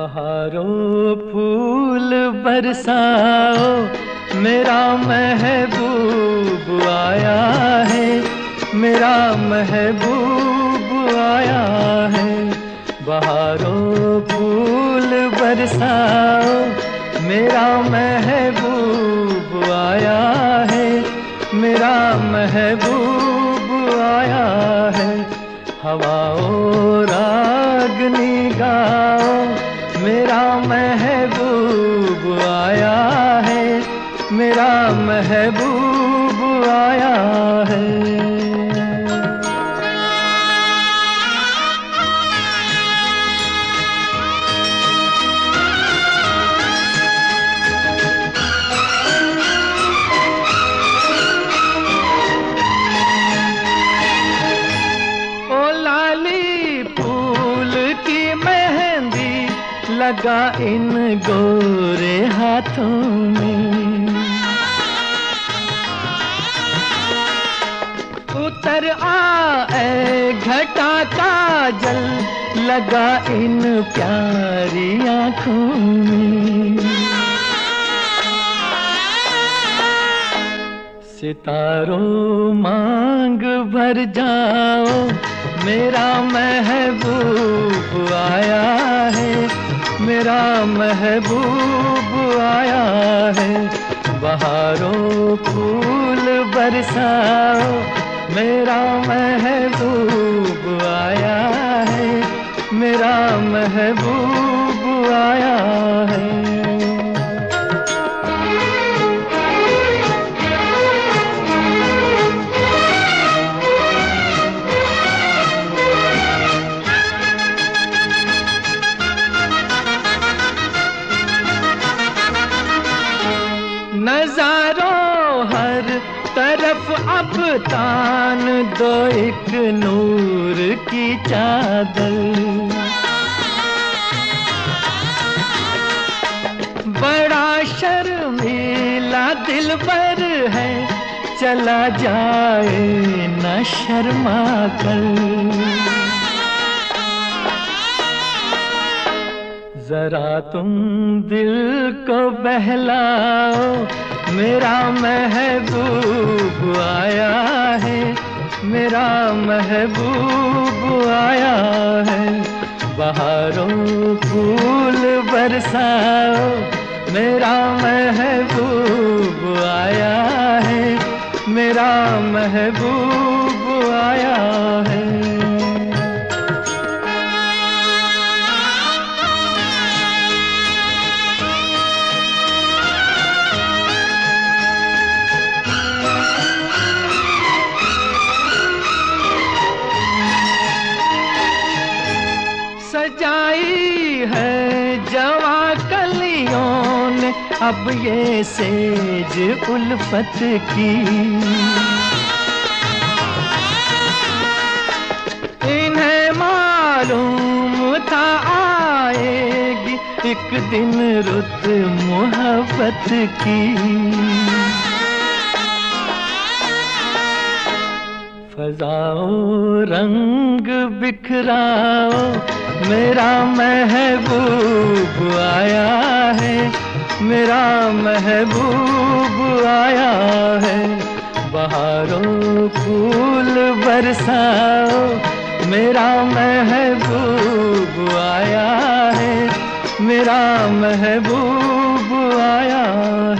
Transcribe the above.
बहारों फूल बरसाओ, मेरा महबूब आया है, मेरा महबूब आया है। बहारों फूल बरसाओ, मेरा महबूब आया है, मेरा महबूब आया है। हवाओं रागनी गाओ, मेरा महबूब आया है, मेरा महबूब आया है। लगा इन गोरे हाथों में, उतर आए घटा का जल, लगा इन प्यारी आँखों में। सितारों मांग भर जाओ, मेरा महबूब आया है, मेरा महबूब आया है। बहारों फूल बरसाओ, मेरा महबूब आया है, मेरा महबूब आया है। नजारों हर तरफ अब तान दो एक नूर की चादर, बड़ा शर्मीला दिलबर है, चला जाए न शर्मा कर। जरा तुम दिल को बहलाओ, मेरा महबूब आया है, मेरा महबूब आया है। बहारों फूल बरसाओ, मेरा महबूब आया है, मेरा महबूब आया है। सजाई है जवा कलियों ने अब ये सेज उल्फत की, इन्हें मालूम था आएगी एक दिन रुत मोहब्बत की। फजाओं रंग बिखराओ, मेरा महबूब आया है, मेरा महबूब आया है। बहारों फूल बरसाओ, मेरा महबूब आया है, मेरा महबूब आया है।